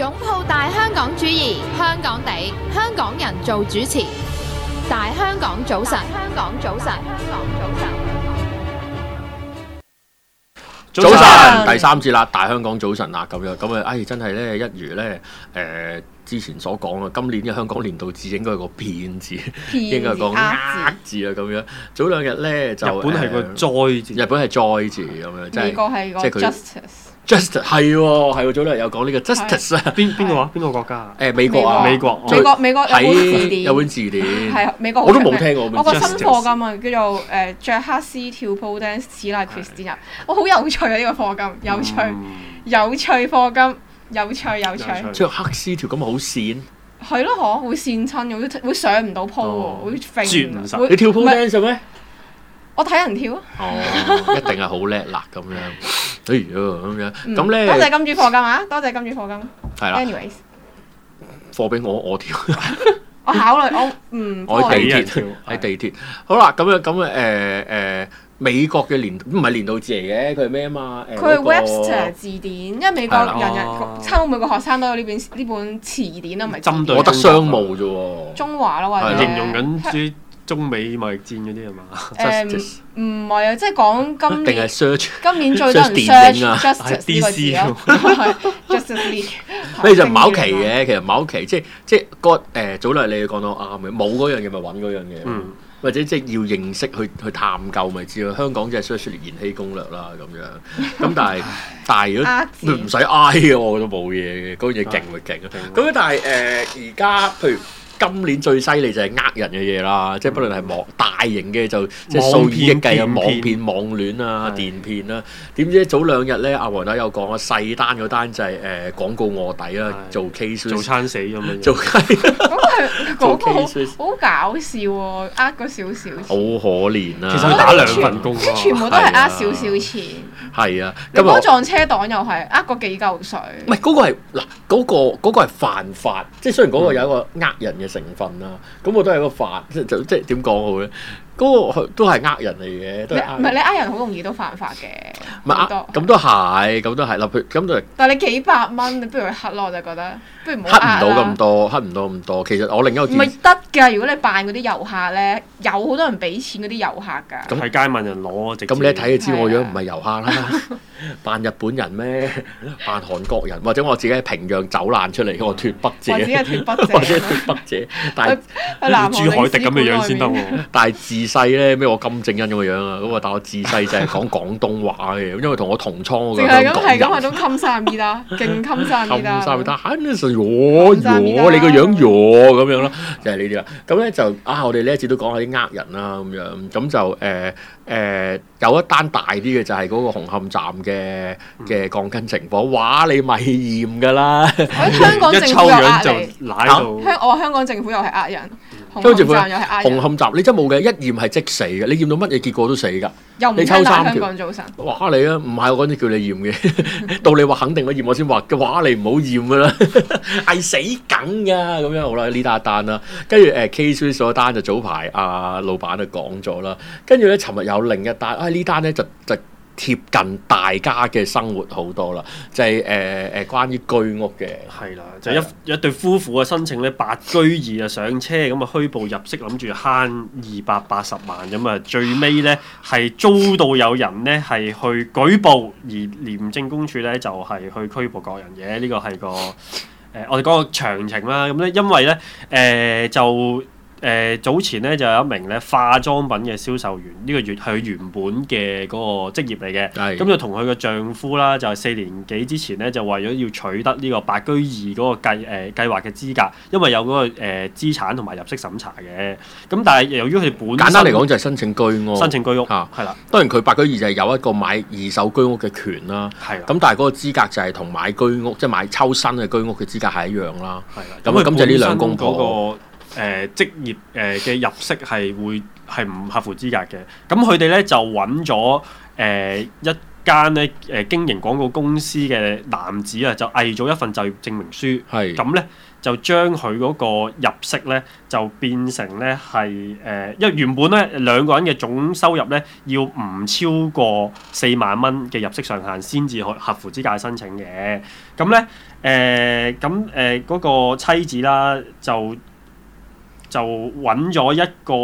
擁抱大香港主義，香港地，香港人做主持。大香港早晨，香港早晨，香港早晨。 早晨，第三節啦，大香港早晨啦，咁樣咁啊，真係咧，一如咧之前所講啊，今年嘅香港年度字應該係個騙字，應該係個呃字啊，咁樣。早兩日咧就日本係個災字， 日本係災字咁樣，即係美國係個 justice 係喎，早兩日有講呢個 justice 啊， 邊個話？邊個國家啊？ 美國啊， 美國有本字典，係美國我都冇聽過。 我個新課金啊，叫做着黑絲跳 pole dance 似賴 Christina，我好有趣啊！呢個課金有趣課金。有趣， 着黑絲條咁好跣， 係咯，嗬，會跣親嘅，會上唔到鋪喎，會揈唔實。 你跳 pole dance 咩？ 我睇人跳啊！ 哦，一定係好叻啦咁樣。哎呀，咁樣咁咧， 多謝金主課金啊！多謝金主課金。 係啦。 anyways， 課俾我跳。 我考慮我喺地鐵。好啦，咁樣美國嘅唔係年度字嚟嘅，佢係咩啊嘛？ 佢係 Webster 字典，因為美國人差唔多每個學生都有呢本詞典啊，唔係針對。我得商務啫喎。 中華咯，或者形容緊啲中美貿易戰嗰啲係嘛？ 唔係啊，即係講今年定係 search 今年最多人 search justice 呢個字咯，Justice League。 咩就唔係好奇嘅，其實唔係好奇，即係早兩日你講到啱嘅，冇嗰樣嘢咪揾嗰樣嘢。或者即係要認識去探究咪知咯，香港即係 search 嚟延禧攻略啦咁樣。咁但係如果唔使嗌嘅，我覺得冇嘢嘅，嗰樣嘢勁咪勁啊。咁但係而家譬如今年最犀利就係人嘅嘢啦，即係不論係大型嘅就即係數以億計嘅網騙、網戀啊、電騙啦。點知早兩日咧，阿黃仔有講啊，細單嗰單就係廣告臥底啦，做 case 做餐死咁樣。 做嗰個好搞笑喎，嗰少少錢。 好可憐啊！ 其實佢打2份工， 全部都係少少錢。 係啊， 咁嗰撞車黨又係個幾嚿水。 唔係嗰個係嗱，嗰個係犯法，即係雖然嗰個有一個人嘅成分啦，咁我都係一個犯，即係點講好咧？嗰個都係人嚟嘅，都係唔係你人好容易都犯法嘅。 唔係咁都係嗱，譬如咁就。 但係你幾百蚊，你不如去黑咯，我就覺得，不如唔好黑唔到咁多。其實我另一個唔係得㗎，如果你扮嗰啲遊客咧，有好多人俾錢嗰啲遊客㗎。 咁喺街問人攞， 咁你一睇就知我樣唔係遊客啦，扮日本人咩？扮韓國人，或者我自己喺平壤走難出嚟，我脫北者， 或者係脫北者， 但係朱凱迪咁嘅樣先得喎。 但係自細咧咩？我金正恩咁嘅樣啊，咁但我自細就係講廣東話嘅，因為同我同倉嗰個香港人。 係咁，都襟曬咪啦，勁襟曬咪啦。 襟曬咪得，嚇你你個樣咁樣咯，就係呢啲啦。咁咧就我哋呢一節都講下啲人啦，咁樣咁就有一單大啲嘅就係嗰個紅磡站嘅鋼筋情況，哇！你咪驗㗎啦， 香港政府又呃你， 我香港政府又係呃人。 紅磡站你真冇嘅，一驗係即死嘅，你驗到乜嘢結果都死㗎。 又唔抽三香港早晨。 哇你啊，唔係我嗰陣叫你驗嘅，到你話肯定我驗我先話嘅話，你唔好驗㗎啦，係死梗㗎咁樣。好啦，呢單啦，跟住K3嗰單就早排老闆就講咗啦，跟住咧尋日有另一單，呢單咧就貼近大家嘅生活好多啦，就係關於居屋嘅。 係啦，就一對夫婦嘅申請咧，白居二上車咁啊，虛報入息，諗住慳280萬咁啊，最尾咧係遭到有人咧係去舉報，而廉政公署咧就係去拘捕各人嘅。呢個係個我哋講個詳情啦。咁咧因為咧早前咧就有一名咧化妝品嘅銷售員，呢個係佢原本嘅嗰個職業嚟嘅。咁就同佢嘅丈夫啦，就係4年幾之前咧，就為咗要取得呢個白居二嗰個計劃嘅資格，因為有嗰個資產同埋入息審查嘅。咁但係由於佢哋本身簡單嚟講就係申請居屋， 係啦。 當然佢白居二就係有一個買二手居屋嘅權啦。係啦。咁但係嗰個資格就係同買居屋即係買抽新嘅居屋嘅資格係一樣啦。係啦。咁就呢兩公婆。 職業嘅入息係唔合乎資格嘅，咁佢哋咧就揾咗間咧經營廣告公司嘅男子啊，就偽造一份就業證明書，咁咧就將佢嗰個入息咧就變成咧係因為原本咧兩個人嘅總收入咧要唔超過4萬蚊嘅入息上限先至合乎資格申請嘅，咁咧嗰個妻子啦就揾咗一個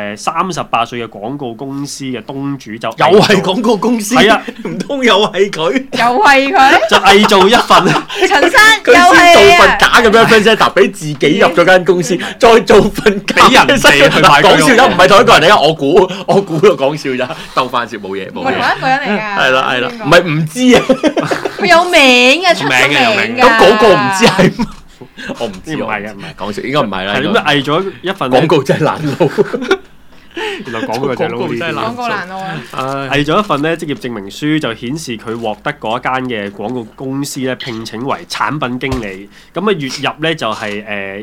38歲嘅廣告公司嘅東主，就又係廣告公司， 係啊， 唔通又係佢？ 又係佢， 就偽造一份陳生佢又先做係份假嘅 representative 俾自己入咗間公司，再做份假俾人哋去買講笑啫，唔係同一個人嚟噶，我估咯，講笑咋，鬥翻笑冇嘢冇唔係同嘢。 一個人嚟㗎？ 係啦， 邊個唔係唔知啊， 佢有名嘅，出咗名㗎。 咁嗰個唔知係乜，我唔知， 唔係嘅，唔係講笑，應該唔係啦。 係點樣偽咗一份廣告真係難撈。 原來廣告就係撈呢啲廣告難咯啊！ 偽咗一份咧職業證明書，就顯示佢獲得嗰一間嘅廣告公司咧聘請為產品經理，咁啊月入咧就係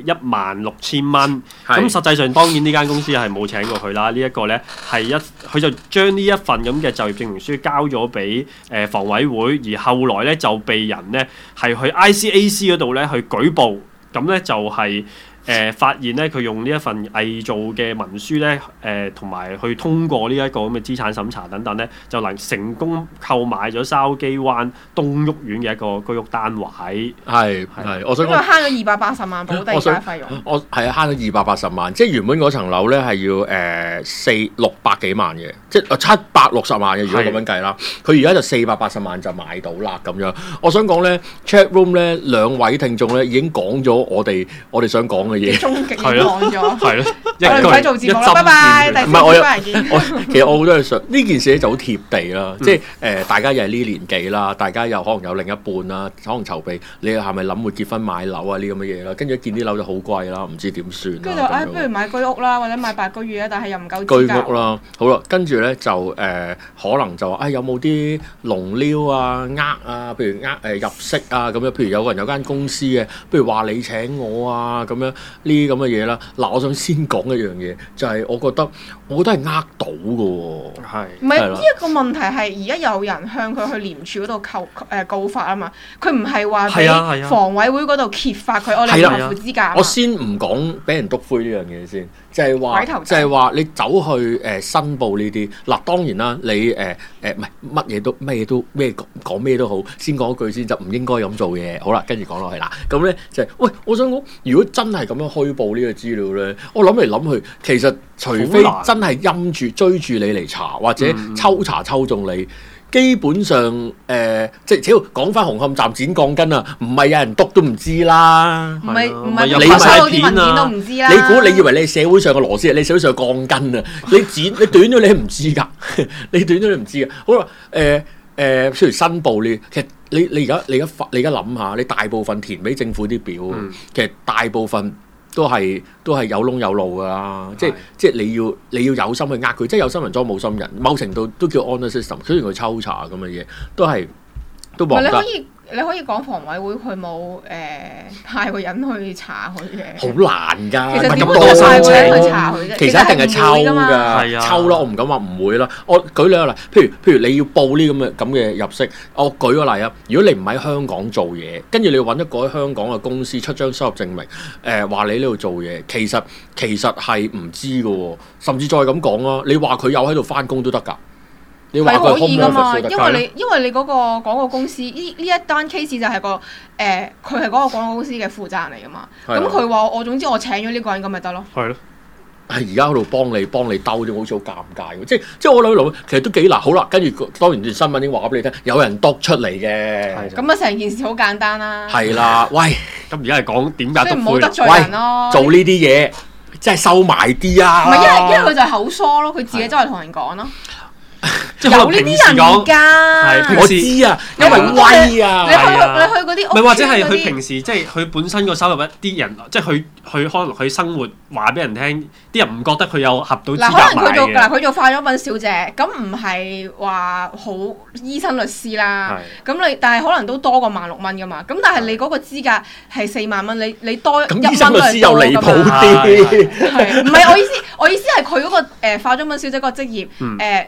16000蚊。咁實際上當然呢間公司係冇請過佢啦。呢一個咧係佢就將呢一份咁嘅就業證明書交咗俾房委會，而後來咧就被人咧係去 ICAC 嗰度咧去舉報，咁咧就係。發現咧，佢用呢一份偽造嘅文書咧，同埋去通過呢一個咁嘅資產審查等等咧，就能成功購買咗筲箕灣東屋苑嘅一個居屋單位。 係，我想因為慳咗280萬補地價費用。 我係慳咗280萬，即係原本嗰層樓咧係要600幾萬嘅，即係760萬嘅。如果咁樣計啦，佢而家就480萬就買到啦咁樣。我想講咧 ，chat room 咧兩位聽眾咧已經講咗我哋想講嘅嘢， 終極已經講咗， 係咯， 我哋唔使做節目啦，拜拜，第4節翻嚟見。 其實我好多嘢想呢件事咧就好貼地啦，即係大家又係呢年紀啦，大家又可能有另一半啦，可能籌備，你係咪諗會結婚買樓啊呢咁嘅嘢啦？跟住一見啲樓就好貴啦，唔知點算。 跟住就不如買居屋啦，或者買白居二啦，但係又唔夠資格。 居屋啦，好啦，跟住咧就可能就話有冇啲龍撩啊、譬如入息啊咁樣，譬如有個人有間公司嘅，不如話你請我啊咁樣。呢啲咁嘅嘢啦，嗱，我想先講一樣嘢，就係我覺得係呃到嘅喎， 係唔係呢一個問題係而家有人向佢去廉署嗰度告發啊嘛，佢唔係話俾房委會嗰度揭發佢，我哋合乎資格。 我先唔講俾人篤灰呢樣嘢先，就係話你走去申報呢啲，嗱當然啦，你唔係咩講咩都好，先講一句先就唔應該咁做嘢。好啦，跟住講落去啦，咁咧就係喂，我想講，如果真係咁樣虛報呢個資料咧，我諗嚟諗去，其實除非真係陰住追住你嚟查，或者抽中你，基本上即係只要講翻紅磡站剪鋼筋啊，唔係有人篤都唔知啦。 唔係你收到啲文件都唔知啦。 你以為你係社會上嘅螺絲，你社會上嘅鋼筋啊？你短咗你唔知㗎，你短咗你唔知㗎。好啦，譬如申報呢，其實你而家諗下，你大部分填俾政府啲表，其實大部分都係有窿有路㗎啦。即係你要有心去呃佢，即係有心人裝冇心人，某程度都叫 honor system。雖然佢抽查咁嘅嘢，都冇得。 你可以講房委會佢冇派個人去查佢嘅， 好難㗎。 其實點多會派個人去查佢啫？ 其實一定係抽㗎，抽啦！我唔敢話唔會啦。我舉兩個例，譬如你要報呢咁嘅入息，我舉個例啊。如果你唔喺香港做嘢，跟住你要揾一個喺香港嘅公司出張收入證明，話你呢度做嘢，其實係唔知㗎喎。甚至再咁講啦，你話佢有喺度翻工都得㗎。 係可以㗎嘛，因為你嗰個廣告公司呢一單 case 就係佢係嗰個廣告公司嘅負責人嚟㗎嘛。咁佢話總之我請咗呢個人咁咪得咯。係咯。 係而家喺度幫你兜啫，好似好尷尬喎。即係我諗，其實都幾難。好啦，跟住當然段新聞已經話俾你聽，有人篤出嚟嘅。 咁啊，成件事好簡單啦。 係啦，喂， 咁而家係講點解篤灰？ 即係唔好得罪人咯。 做呢啲嘢，即係收埋啲啊！ 唔係，因為佢就係口疏咯，佢自己周圍同人講咯。 有呢啲人㗎， 我知啊，因為威啊， 你去嗰啲， 唔係或者係佢平時即係佢本身個收入一啲人，即係佢可能佢生活話俾人聽，啲人唔覺得佢有合到資格買嘅。 可能佢做化妝品小姐，咁唔係話好醫生律師啦。咁但係可能都多過16000蚊㗎嘛。咁但係你嗰個資格係4萬蚊，你多1蚊都係多㗎嘛。咁醫生律師又離譜啲。唔係我意思係佢嗰個化妝品小姐嗰個職業加埋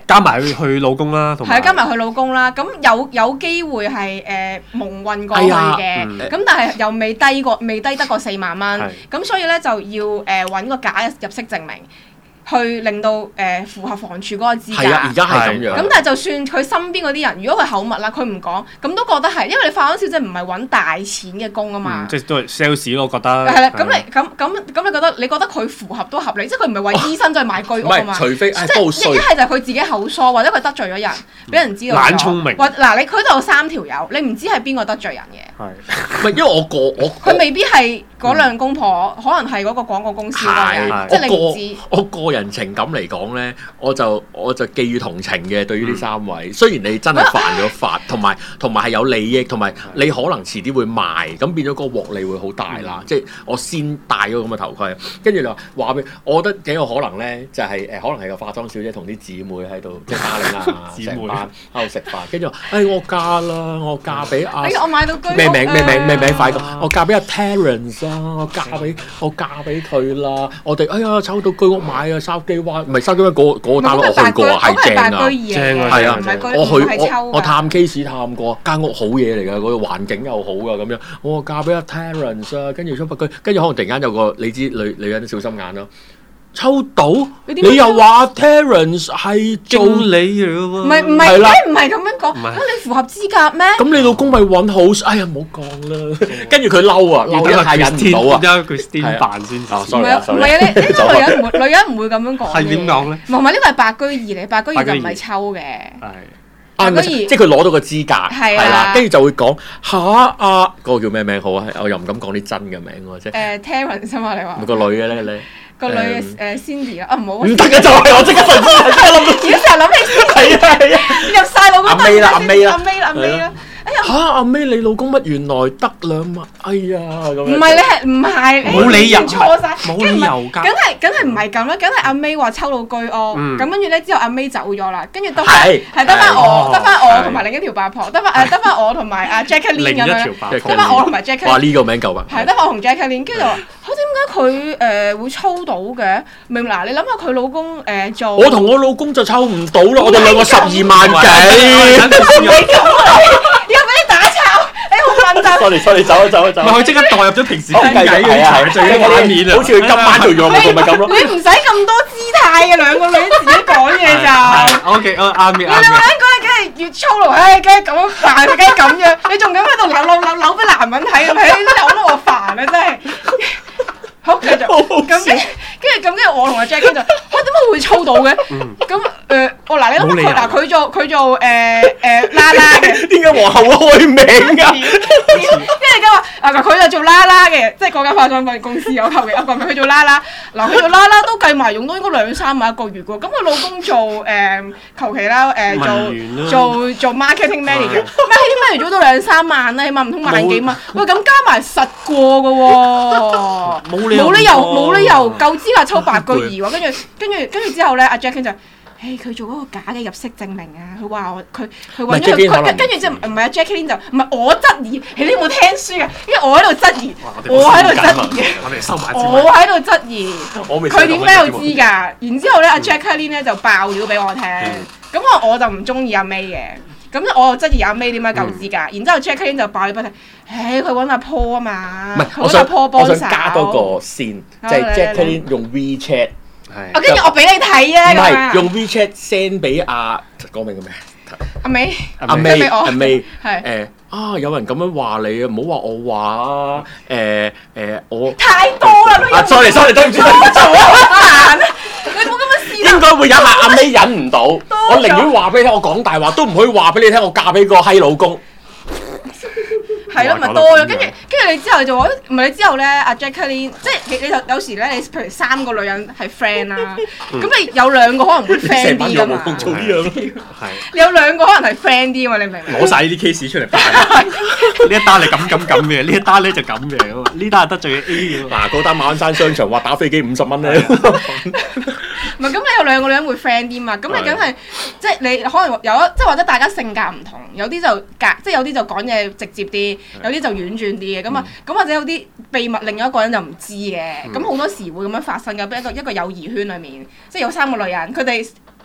佢老公啦，同埋加埋佢老公啦。咁有機會係蒙混過去嘅，咁但係又未低得過4萬蚊，咁所以咧就要揾個假入息證明。去令到符合房署嗰個資格。 係啊，而家係咁樣。 咁但係就算佢身邊嗰啲人，如果佢口密啦，佢唔講，咁都覺得係，因為你化妝小姐唔係揾大錢嘅工啊嘛。 即係都係 sales 咯，我覺得。 係啦，咁你覺得佢符合都合理，即係佢唔係為醫生再買居屋啊嘛。 除非即係一係就係佢自己口疏，或者佢得罪咗人，俾人知道。 懶聰明。 嗱，佢度有3條友，你唔知係邊個得罪人嘅。 係。唔係因為佢未必係嗰兩公婆，可能係嗰個廣告公司嗰人，即係你唔知。 我個人情感嚟講咧，我就寄予同情嘅對於呢3位。雖然你真係犯咗法，同埋係有利益，同埋你可能遲啲會賣，咁變咗個獲利會好大啦。即係我先戴咗咁嘅頭盔，跟住你話俾我覺得幾有可能咧，就係可能係個化妝小姐同啲姊妹喺度，即係嘉玲啊，成班喺度食飯，跟住話我嫁啦，我嫁俾我買到居屋咩名快講，我嫁俾阿 Terence 啊，我嫁俾佢啦，我哋抽到居屋買啊，筲箕灣唔係筲箕灣嗰個單我去過啊，係正啊， 正啊， 係啊，我探 case 探過，間屋好嘢嚟㗎，嗰個環境又好㗎，咁樣我嫁俾阿 Terence 啊，跟住出發區，跟住可能突然間有個你知女人小心眼咯。抽到，你又話 Terence 係做你嘅喎， 唔係，唔係咁樣講，咁你符合資格咩？ 咁你老公咪揾好，哎呀唔好講啦，跟住佢嬲啊，嬲得太忍唔到啊， 因為佢先扮先。 唔係啊，女人唔會咁樣講嘅。 係點講咧？ 唔係呢個係白居二嚟，白居二就唔係抽嘅。 即係佢攞到個資格，係啦，跟住就會講嚇嗰個叫咩名好啊？我又唔敢講啲真嘅名喎，即係 Terence 啊嘛，你話個女嘅咧你。 個女嘅Cindy 啊，唔好唔得嘅就係我即刻諗到， 而家成日諗起 Cindy，入曬腦嗰度。 阿 May 啦， 阿 May 你老公乜原來得2萬？哎呀咁樣。 唔係你係冇理由錯晒， 冇理由㗎。 梗係唔係咁啦，梗係阿 May 話抽到居屋，咁跟住咧之後阿 May 走咗啦，跟住得翻我同埋另一條八婆，得翻我同埋阿 Jacqueline 咁樣，得翻我同埋 Jacqueline。 哇！呢個名夠啊！ 係得翻我同 Jacqueline，跟住就話點解佢會抽到嘅？明嗱，你諗下佢老公做， 我同我老公就抽唔到啦，我哋兩個12萬幾。 要俾你打岔，你好笨蛋。 sorry，走。 唔係佢即刻代入咗平時傾偈嘅場最畫面啊！ 好似佢今晚做樣咪咁咯。 你唔使咁多姿態嘅，兩個女自己講嘢就。 OK，啱嘅。 你兩個人講嘢梗係越粗魯，梗係咁樣扮，梗係咁樣。你仲咁喺度扭俾男人睇，你扭得我煩啊！真係。好繼續，跟住我同阿 Jack 就，點解會抽到嘅？咁嗱你諗下佢做啦啦嘅， 點解皇后會開名㗎？ 跟住咁話佢就做啦啦嘅，即係嗰間化妝品公司有求其一個名，佢做啦啦。嗱佢做啦啦都計埋用到應該2-3萬一個月㗎喎。咁佢老公做求其啦做 marketing manager，marketing manager 做到2-3萬啦，起碼唔通萬幾蚊？喂咁加埋實過㗎喎。冇理由夠資格抽白居二喎，跟住之後咧，阿 Jackie 就，佢做嗰個假嘅入息證明啊！佢話佢揾咗佢，跟住之後唔係阿 Jackie 就唔係我質疑，你有冇聽書㗎？因為我喺度質疑，我喺度質疑，佢點解有資格？然之後咧，阿 Jackie 咧就爆料俾我聽，咁我就唔中意阿 May 嘅。咁我就質疑阿 May 點解夠資格，然之後 Jacqueline 就爆料俾佢聽，佢揾阿 Paul 啊嘛，佢揾阿 Paul 幫手。 我想加多個先，即係 Jacqueline 用 WeChat， 跟住我俾你睇啊， 唔係用 WeChat send 俾講明個咩？ 阿 May， 阿 May 係有人咁樣話你啊，唔好話我話啊，我太多啦 ，sorry，對唔住， 你冇咁樣試。 應該會有下阿 May 忍唔到，我寧願話俾你聽，我講大話都唔可以話俾你聽，我嫁俾個閪老公。 係咯，咪多咗，跟住你之後就話，唔係你之後咧，阿 Jacqueline，即係你有時咧，你譬如3個女人係 friend 啦，咁你有2個可能會 friend 啲㗎嘛。 做呢樣你有2個可能係 friend 啲㗎嘛，你明唔明？ 攞晒呢啲 case 出嚟扮，呢一單係咁嘅，呢一單咧就咁嘅，呢單係得罪 A 嘅。 嗱，嗰單馬鞍山商場話打飛機50蚊咧。 唔係咁，你有2個女人會 friend 啲嘛？咁你梗係即係你可能有即係或者大家性格唔同，有啲就即係有啲就講嘢直接啲，有啲就婉轉啲嘅。咁或者有啲秘密另一個人就唔知嘅。咁好多時會咁樣發生嘅，一個友誼圈裡面，即係有3個女人，佢哋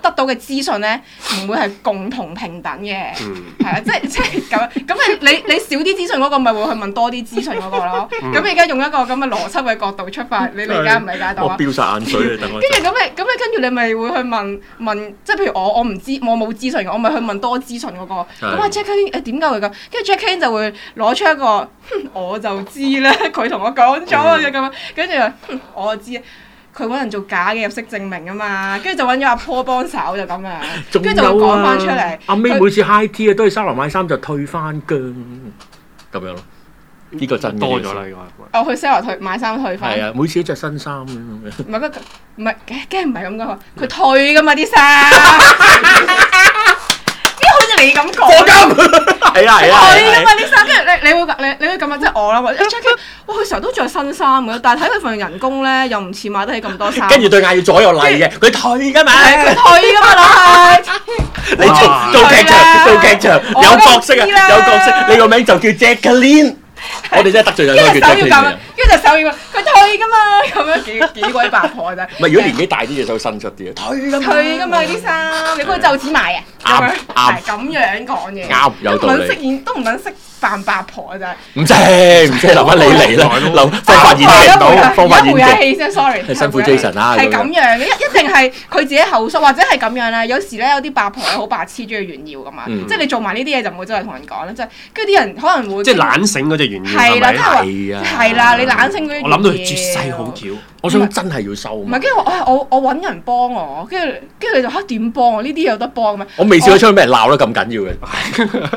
得到嘅資訊咧，唔會係共同平等嘅，係啊，即係咁。咁你少啲資訊嗰個，咪會去問多啲資訊嗰個咯。咁而家用一個咁嘅邏輯嘅角度出發，你理解唔理解到啊？ 我飆晒眼水啊！等我。 跟住咁你跟住你咪會去問，即係譬如我唔知，我冇資訊嘅，我咪去問多資訊嗰個。咁啊 Jackie 點解會咁？跟住 Jackie 就會攞出一個，我就知啦，佢同我講咗啊咁。跟住我就知。佢揾人做假嘅入息證明啊嘛，跟住就揾咗阿 Paul 幫手就咁樣，跟住就會講翻出嚟。 阿 May 每次 high tea 啊，都去沙龍買衫就退翻㗎，咁樣咯。呢個真多咗啦，呢個。我去 Sarah 買衫退翻。 係啊，每次都着新衫咁樣。唔係唔係，梗係唔係咁講，佢退㗎嘛啲衫。好似你咁講， 係啊， 退㗎嘛啲衫，跟住你會咁樣即係我啦，或者 Jackie，哇佢成日都着新衫嘅，但係睇佢份人工咧又唔似買得起咁多衫。跟住對眼要左右嚟嘅，佢退㗎嘛， 佢退㗎嘛老係。 你做劇場有角色啊，有角色，你個名就叫 Jacqueline。我哋真係得罪人都叫 Jacqueline。跟住就手要佢退㗎嘛，咁樣幾鬼八婆真係。唔係，如果年紀大啲嘅手伸出啲啊，退㗎嘛啲衫，你估佢就此買啊？啱，係咁樣講嘢。啱，有道理。都唔撚識扮八婆啊！真係。唔識留翻你嚟啦，留方法演技到，方法演技。而家回下氣先 ，sorry。係辛苦 Jason 啦。係咁樣嘅，一定係佢自己後縮，或者係咁樣啦。有時咧有啲八婆係好白痴，中意炫耀㗎嘛。即係你做埋呢啲嘢就唔會周圍同人講啦。即係跟住啲人可能會。即係懶醒嗰隻炫耀係咪？係啦，你懶醒嗰啲。我諗到佢絕世好橋，我想真係要收。唔係，跟住我揾人幫我，跟住你就嚇點幫我？呢啲有得幫咩？我未試過出去俾人鬧得咁緊要嘅。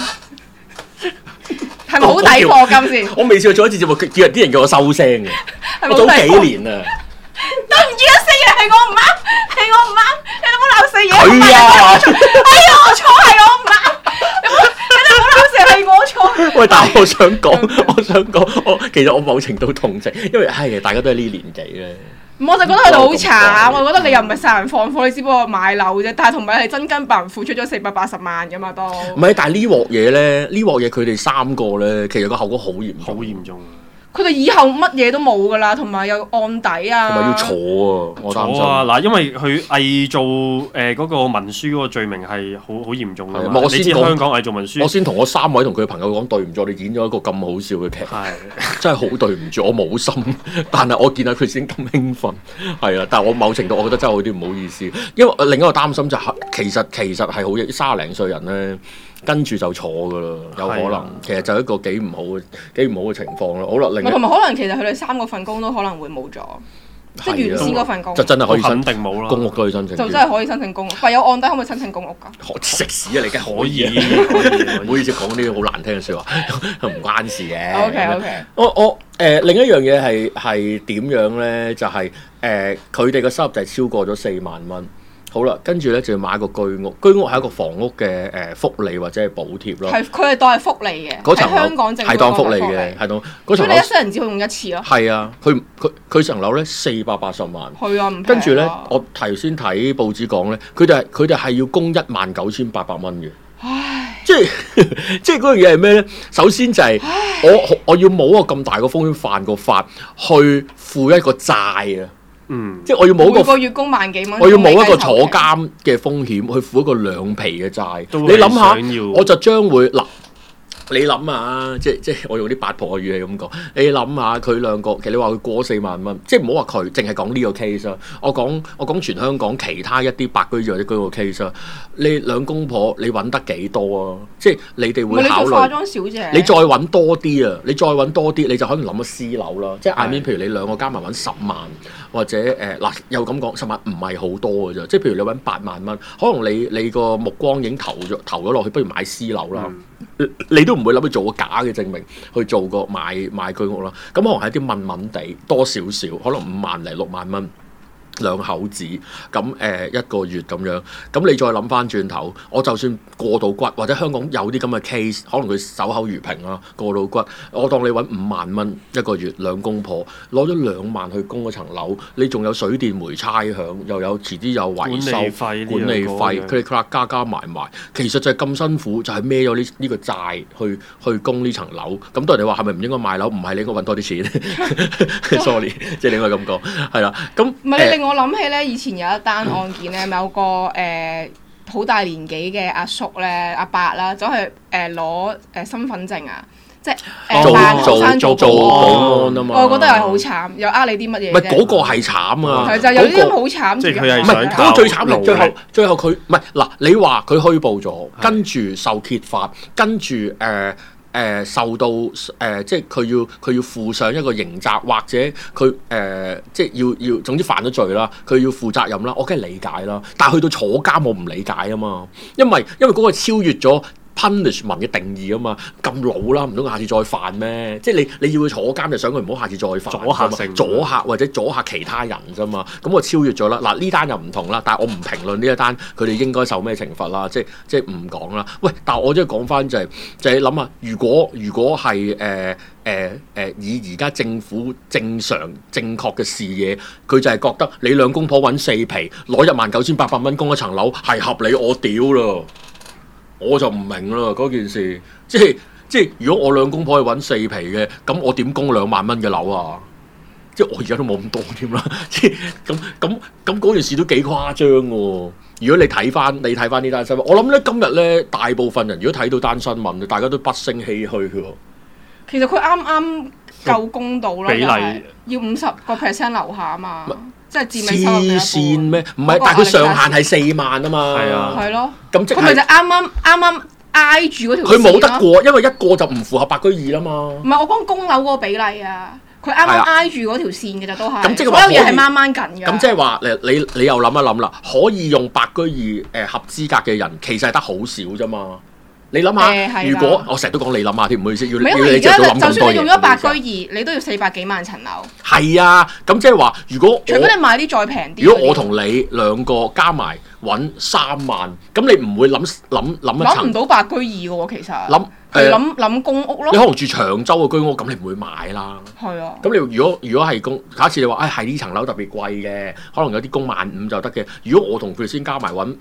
係咪好抵課金先？我未試過做一次節目，叫人啲人叫我收聲嘅。我做幾年啊！對唔住啊，四爺係我唔啱，係我唔啱，你哋唔好鬧四爺。佢啊！我錯係我唔啱，你哋唔好鬧四爺係我錯。喂，但係我想講，其實我某程度同情，因為係大家都係呢年紀咧。我就覺得佢哋好慘，我覺得你又唔係殺人放火，你只不過買樓啫。但係同埋係真金白銀付出咗480萬㗎嘛都。唔係，但係呢鑊嘢咧，呢鑊嘢佢哋3個咧，其實個後果好嚴重，好嚴重。佢哋以後乜嘢都冇㗎啦，同埋有案底啊，同埋要坐啊，我擔心。坐啊！嗱，因為佢偽造嗰個文書嗰個罪名係好嚴重㗎嘛。你知香港偽造文書。我先同我3位同佢嘅朋友講對唔住，我哋演咗一個咁好笑嘅劇，真係好對唔住，我冇心。但係我見到佢先咁興奮，係啊！但係我某程度我覺得真係有啲唔好意思，因為另一個擔心就係其實係好30零歲人咧。跟住就坐㗎啦，有可能，其實就一個幾唔好嘅情況咯。好啦，同埋可能其實佢哋3個份工都可能會冇咗，即係原先嗰份工就真係可以肯定冇啦。公屋都可以申請，就真係可以申請公屋。但有案底可唔可以申請公屋㗎？食屎啊！你梗係可以，唔好意思講呢啲好難聽嘅説話，唔關事嘅。OK。我另一樣嘢係點樣咧？就係佢哋嘅收入就係超過咗4萬蚊。好啦，跟住咧就要買個居屋，居屋係一個房屋嘅福利或者係補貼咯。係，佢係當係福利嘅。嗰層樓香港政府係當福利嘅，係當嗰層樓。你一生人只可以用一次咯。係啊，佢層樓咧480萬。係啊，唔平啊。跟住咧，我頭先睇報紙講咧，佢哋係要供19800蚊嘅。唉！即係嗰樣嘢係咩咧？首先就係我要冇個咁大個風險犯個法去負一個債啊！即係我要冇每個月供萬幾蚊，我要冇一個坐監嘅風險去付一個兩皮嘅債。你諗下，我就將會嗱，你諗下，即係我用啲八婆嘅語氣咁講，你諗下佢兩個，其實你話佢過4萬蚊，即係唔好話佢，淨係講呢個 case 啦。我講全香港其他一啲白居住或者居屋 case 啦。你兩公婆你揾得幾多啊？即係你哋會考慮。你做化妝小姐，你再揾多啲啊！你再揾多啲，你就可能諗咗私樓啦。即係 I mean，譬如你兩個加埋揾10萬。或者嗱又咁講，10萬唔係好多嘅啫。即係譬如你揾8萬蚊，可能你個目光已經投咗落去，不如買私樓啦。你都唔會諗去做個假嘅證明，去做個買居屋啦。咁可能係一啲問地多少少，可能5萬嚟6萬蚊。兩口子咁一個月咁樣，咁你再諗翻轉頭，我就算過到骨，或者香港有啲咁嘅 case，可能佢守口如瓶啦，過到骨，我當你揾5萬蚊一個月，兩公婆攞咗2萬去供嗰層樓，你仲有水電煤差餉，又有遲啲有維修管理費，佢哋加埋，其實就係咁辛苦，就係孭咗呢個債去供呢層樓。咁當然你話係咪唔應該賣樓？唔係，你應該揾多啲錢。Sorry， 即係你應該咁講，係啦。咁唔係你另我諗起咧，以前有一單案件咧，有個好大年紀嘅阿叔咧、阿伯啦，走去攞身份證啊，即係扮後生做保安啊嘛。 我覺得係好慘，又呃你啲乜嘢？ 唔係嗰個係慘啊！ 係就有啲咁好慘。 即係佢係唔係嗰個最慘係最後佢唔係嗱，你話佢虛報咗，跟住受揭發，跟住受到即係佢要負上一個刑責，或者佢即係要總之犯咗罪啦，佢要負責任啦，我梗係理解啦。但係去到坐監，我唔理解啊嘛，因為嗰個超越咗 punishment 嘅定義啊嘛，咁老啦，唔通下次再犯咩？即係你要佢坐監，就想佢唔好下次再犯。阻嚇或者阻嚇其他人啫嘛。咁我超越咗啦。嗱呢單又唔同啦，但係我唔評論呢一單佢哋應該受咩懲罰啦，即係唔講啦。喂，但係我即係講翻就係諗下，如果係以而家政府正常正確嘅視野，佢就係覺得你兩公婆揾4皮攞19,800蚊供一層樓係合理，我屌啦！我就唔明啦嗰件事，即係如果我兩公婆去揾4皮嘅，咁我點供2萬蚊嘅樓啊？即係我而家都冇咁多添啦，即係咁嗰件事都幾誇張喎。如果你睇翻呢單新聞，我諗咧今日咧大部分人如果睇到單新聞，大家都不勝唏噓嘅。 其實佢啱啱夠公道咯， 比例要50% 樓下啊嘛。即係佔你黐線咩？唔係，但係佢上限係4萬啊嘛。 係啊。 係咯。 咁即係佢咪就啱啱挨住嗰條線咯。 佢冇得過，因為一個就唔符合白居二啦嘛。 唔係我講供樓嗰個比例啊，佢啱啱挨住嗰條線嘅咋都係。 咁即係所有嘢係掹掹緊㗎。 咁即係話你又諗一諗啦，可以用白居二合資格嘅人，其實係得好少啫嘛。你諗下，如果我成日都講你諗下添，唔好意思，要你即係諗咁多嘢。 就算你用咗白居二，你都要400幾萬層樓。係啊，咁即係話，如果除非你買啲再平啲。 如果我同你兩個加埋揾3萬，咁你唔會諗一層。諗唔到白居二嘅喎，其實。諗公屋咯。 你可能住長洲嘅居屋，咁你唔會買啦。 係啊。咁你如果係假設你話係呢層樓特別貴嘅，可能有啲供15,000就得嘅。如果我同佢哋先加埋揾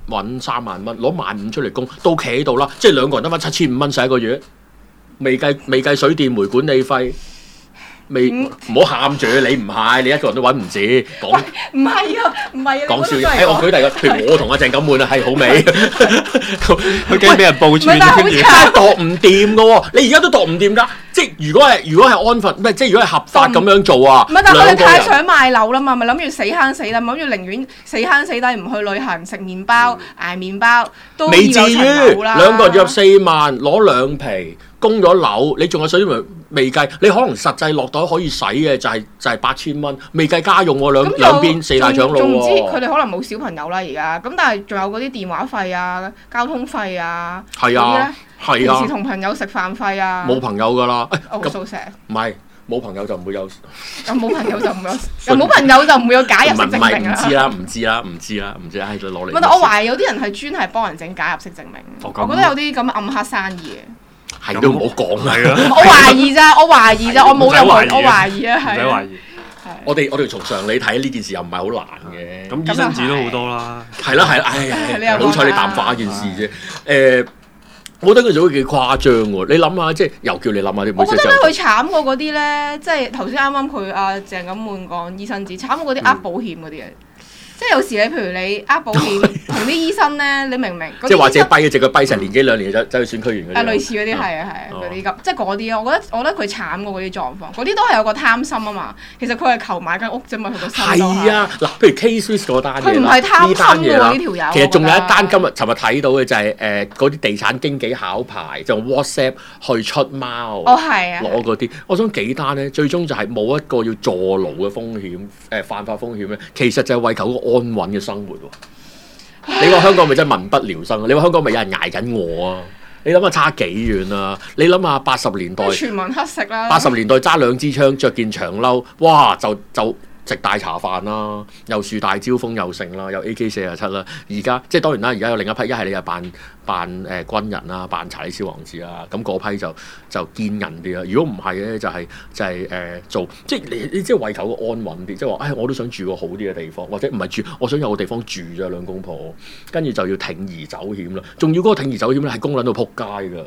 3萬蚊，攞15,000出嚟供，都企喺度啦。即係兩個人得翻7,500蚊使一個月，未計水電煤管理費。唔好喊住，你唔係你一個人都揾唔止講。 唔係啊， 講笑嘢。我舉例個，譬如我同阿鄭錦滿啊，係好味。 佢驚俾人報串， 跟住真係度唔掂嘅喎。你而家都度唔掂㗎。即係如果係安分，即係如果係合法咁樣做啊。 唔係，但係佢哋太想賣樓啦嘛，咪諗住死慳死啦，諗住寧願死慳死抵唔去旅行，食麵包捱麵包都要有層樓啦。 兩個人入4萬，攞2皮。供咗樓，你仲有水電未計，你可能實際落袋可以使嘅就係8,000蚊，未計家用喎，兩邊4大長老喎。 總之佢哋可能冇小朋友啦而家，咁但係仲有嗰啲電話費啊、交通費啊， 係啊， 平時同朋友食飯費啊， 冇朋友㗎啦。 好掃石。唔係冇朋友就唔會有。 冇朋友就唔會有，冇朋友就唔會有假入息證明啦。 唔知啦，唉，再攞嚟。 我懷疑有啲人係專係幫人整假入息證明，我覺得有啲咁嘅暗黑生意嘅。 係都唔好講啦！ 我懷疑咋，我冇任何，我懷疑啊，係。 唔使懷疑。 我哋從常理睇呢件事又唔係好難嘅。 咁醫生紙都好多啦。 係啦，好彩你淡化一件事啫。我覺得佢做得幾誇張喎！你諗下，即係又叫你諗下啲。 我覺得咧，佢慘過嗰啲咧，即係頭先啱啱佢阿鄭錦滿講醫生紙，慘過嗰啲呃保險嗰啲嘢。即係有時你譬如你呃保險同啲醫生咧，你明唔明？ 即係或者跛隻腳跛成年幾兩年就走去選區員嗰啲。 類似嗰啲係啊嗰啲咁，即係嗰啲咯。我覺得佢慘過嗰啲狀況，嗰啲都係有個貪心啊嘛。其實佢係求買間屋啫嘛，佢個心都係。係啊，嗱，譬如 K-Swiss 嗰單嘢， 佢唔係貪心喎呢條友。 其實仲有一單尋日睇到嘅就係嗰啲地產經紀考牌就 WhatsApp 去出貓。 哦，係啊。 攞嗰啲，我想幾單咧，最終就係冇一個要坐牢嘅風險，犯法風險咧，其實就係為求個安穩嘅生活喎。你話香港咪真係民不聊生啊？你話香港咪有人捱緊餓啊？你諗下差幾遠啊？你諗下80年代全民乞食啦 ，80年代揸2支槍，着件長褸，哇就食大茶飯啦，又樹大招風又盛啦，又 AK-47啦。而家即係當然啦，而家有另一批，一係你就扮軍人啦，扮查理斯王子啦，咁嗰批就堅韌啲啦。如果唔係咧，就係做即係你即係為求個安穩啲，即係話我都想住個好啲嘅地方，或者唔係住，我想有個地方住啫，兩公婆，跟住就要鋌而走險啦。仲要嗰個鋌而走險咧係供撚到撲街㗎。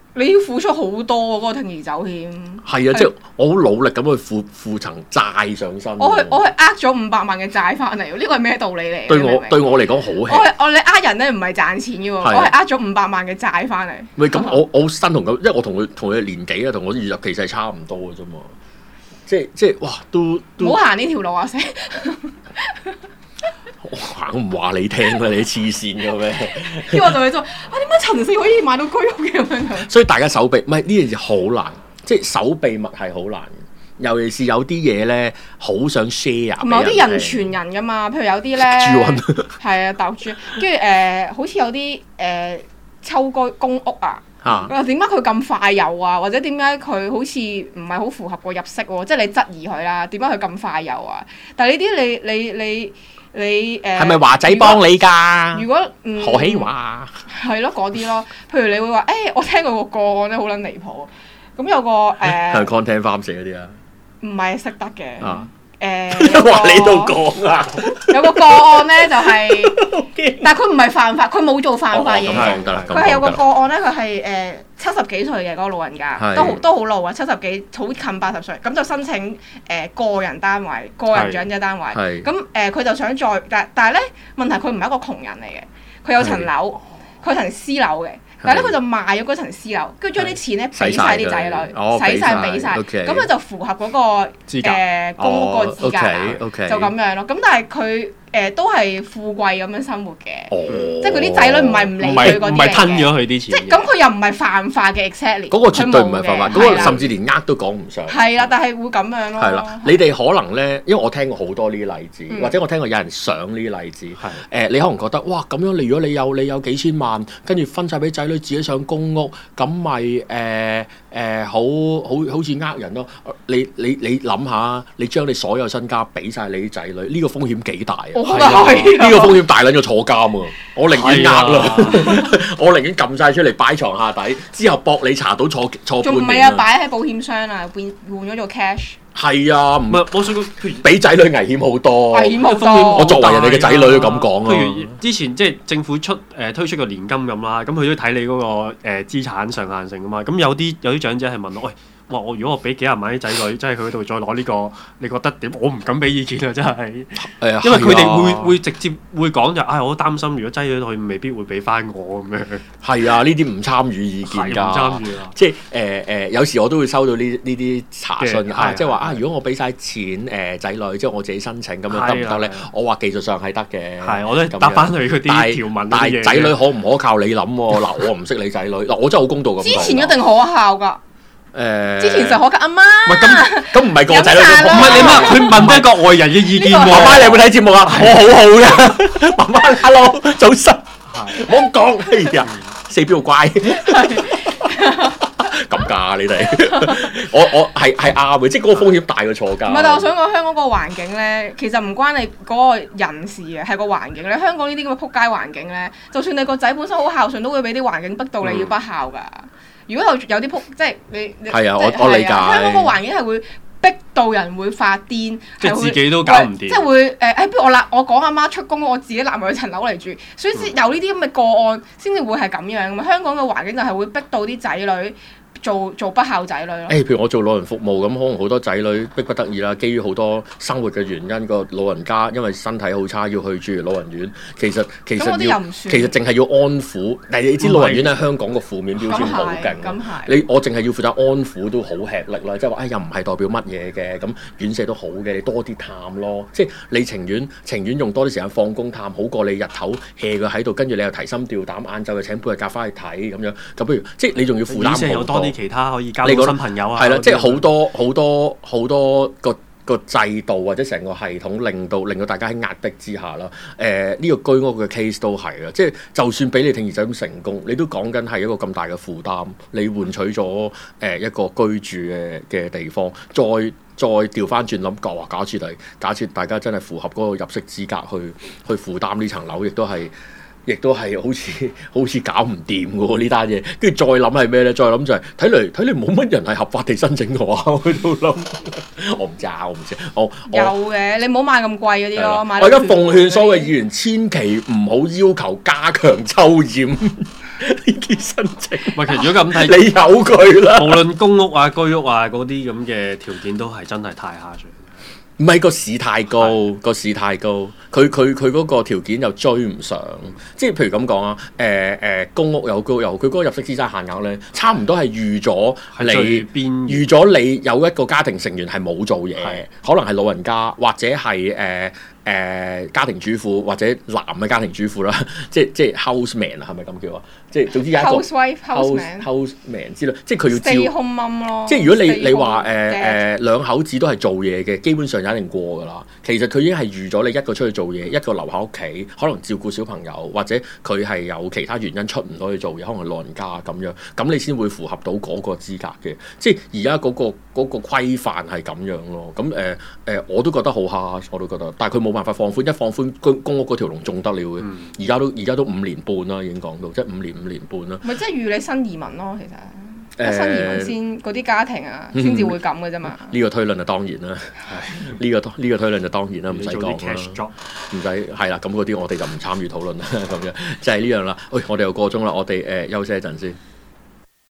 你要付出好多嗰個鋌而走險。 係啊，即係我好努力咁去負層債上身。 我去呃咗500萬嘅債翻嚟，呢個係咩道理嚟？ 對我嚟講好輕。 你呃人咧唔係賺錢嘅喎，我係呃咗500萬嘅債翻嚟。 喂，咁我新同佢，因為我同佢年紀啊，同我預入其實係差唔多嘅啫嘛。即係哇，都唔好行呢條路啊！成我唔話你聽啦，你黐線嘅咩？ 跟住我就會話點解陳四可以買到居屋嘅咁樣？ 所以大家手臂唔係呢件事好難，即係手秘密係好難嘅。尤其是有啲嘢咧，好想 share。 同埋有啲人傳人噶嘛，譬如有啲咧，係啊，大陸豬，跟住好似有啲抽公屋啊。點解佢咁快有啊？或者點解佢好似唔係好符合個入息喎？即係你質疑佢啦，點解佢咁快有啊？但係呢啲你係咪華仔幫你㗎？ 如果何喜華係咯嗰啲咯，譬如你會話我聽過個個案咧好撚離譜，咁有個係 content farm 寫嗰啲啊， 唔係識得嘅。 話你度講啊！ 有個個案咧就係，但係佢唔係犯法，佢冇做犯法嘢嘅。佢係有個個案咧，佢係70幾歲嘅嗰個老人家，都好老啊，70幾，好近80歲。咁就申請個人單位、個人長者單位。咁佢就想但係咧問題佢唔係一個窮人嚟嘅，佢有層樓，佢層私樓嘅。但係咧，佢就賣咗嗰層私樓，跟住將啲錢咧俾晒啲仔女，使晒俾晒，咁佢就符合嗰個公屋個資格，就咁樣咯。咁但係佢都係富貴咁樣生活嘅，即係嗰啲仔女唔係唔理佢嗰啲， 唔係吞咗佢啲錢。 即係咁，佢又唔係犯法嘅 exactly。 嗰個絕對唔係犯法，嗰個甚至連都講唔上。 係啦，但係會咁樣咯。 係啦，你哋可能咧，因為我聽過好多呢啲例子，或者我聽過有人想呢啲例子。你可能覺得哇，咁樣如果你有幾千萬，跟住分晒俾仔女自己上公屋，咁咪好似呃人咯。你諗下，你將你所有身家俾晒你啲仔女，呢個風險幾大啊？呢個風險大撚咗坐監啊！我寧願呃啦，我寧願撳晒出嚟擺床下底，之後搏你查到坐半年。 仲唔係啊？擺喺保險箱啊，換咗做 cash。 係啊， 唔係我想講， 俾仔女危險好多。 危險好多。 我作為人哋嘅仔女都咁講啊。 譬如之前即係政府推出個年金咁啦，咁佢都睇你嗰個資產上限性啊嘛。咁有啲長者係問我，喂。我如果我俾幾廿萬啲仔女，即係佢嗰度再攞呢個，你覺得點？我唔敢俾意見啊！真係，因為佢哋會直接會講就，我擔心如果擠咗佢，未必會俾翻我咁樣。 係啊，呢啲唔參與意見㗎。唔參與啊！即係有時我都會收到呢啲查詢啊，即係話如果我俾晒錢仔女，即係我自己申請咁樣得唔得咧？我話技術上係得嘅。 係，我都答翻佢嗰啲條文。 但係仔女可唔可靠你諗喎？嗱，我唔識你仔女，嗱，我真係好公道咁講。 之前一定可靠㗎。之前就可靠阿媽， 咁唔係個仔女， 唔係你媽，佢問一個外人嘅意見喎。 媽媽，你有冇睇節目啊？我好好嘅，媽媽 ，hello，早晨，唔好咁講，哎呀，四標乖，咁㗎你哋，我係啱嘅，即係嗰個風險大過坐監。 唔係，但係我想講香港嗰個環境咧，其實唔關你嗰個人事嘅，係個環境咧。香港呢啲咁嘅撲街環境咧，就算你個仔本身好孝順，都會俾啲環境逼到你要不孝㗎。如果有啲即係你係啊，我理解。 香港個環境係會逼到人會發癲， 即係自己都搞唔掂。 即係會不如我講阿媽出工，我自己攬埋佢層樓嚟住，所以先有呢啲咁嘅個案，先至會係咁樣㗎嘛。香港嘅環境就係會逼到啲仔女做不孝仔女咯。 譬如我做老人服務咁，可能好多仔女迫不得已啦，基於好多生活嘅原因，個老人家因為身體好差要去住老人院，其實淨係要安撫。但係你知老人院喺香港個負面標籤好勁，我淨係要負責安撫都好吃力啦。即係話又唔係代表乜嘢嘅，咁院舍都好嘅，你多啲探咯。即係你情願用多啲時間放工探，好過你日頭 hea 佢喺度，跟住你又提心吊膽，晏晝又請半日假翻去睇咁樣。咁不如即係你仲要負擔好多。 其他可以交到新朋友啊， 係啦，即係好多個制度或者成個系統令到大家喺壓迫之下啦。呢個居屋嘅 case 都係啦，即係就算俾你鋌而走險成功，你都講緊係一個咁大嘅負擔，你換取咗一個居住嘅地方，再調翻轉諗講話，假設大家真係符合嗰個入息資格去負擔呢層樓，亦都係好似搞唔掂嘅喎呢單嘢，跟住再諗係咩咧？再諗就係睇嚟冇乜人係合法地申請嘅話，我喺度諗，我唔知，有嘅，你唔好買咁貴嗰啲咯。 我而家奉勸所有嘅議員，千祈唔好要求加強抽驗。 呢啲申請。 唔係，其實如果咁睇， 你有佢啦。 無論公屋啊、居屋啊嗰啲咁嘅條件都係真係太蝦咗。 唔係個市太高，個市太高，佢嗰個條件又追唔上，即係譬如咁講啊，公屋有居屋有，佢嗰個入息資產限額咧，差唔多係預咗你有一個家庭成員係冇做嘢，可能係老人家或者係家庭主婦或者男嘅家庭主婦啦，即係 houseman 啊，係咪咁叫啊？即係總之有一個 houseman 之類，即係佢要照 stay home mom 咯。 即係如果你話兩口子都係做嘢嘅，基本上就一定過㗎啦。其實佢已經係預咗你一個出去做嘢，一個留喺屋企，可能照顧小朋友，或者佢係有其他原因出唔到去做嘢，可能係老人家咁樣，咁你先會符合到嗰個資格嘅。即係而家嗰個規範係咁樣咯。咁我都覺得好蝦，我都覺得，但係佢冇辦法放寬，一放寬公屋嗰條龍仲得了嘅。而家都5年半啦，已經講到即係5年半啦。 咪即係預你新移民咯，其實。新移民先嗰啲家庭啊，先至會咁嘅啫嘛。 呢個推論就當然啦，呢個推論就當然啦，唔使講啦，唔使係啦。咁嗰啲我哋就唔參與討論啦，咁樣就係呢樣啦。喂，我哋又過鐘啦，我哋休息一陣先。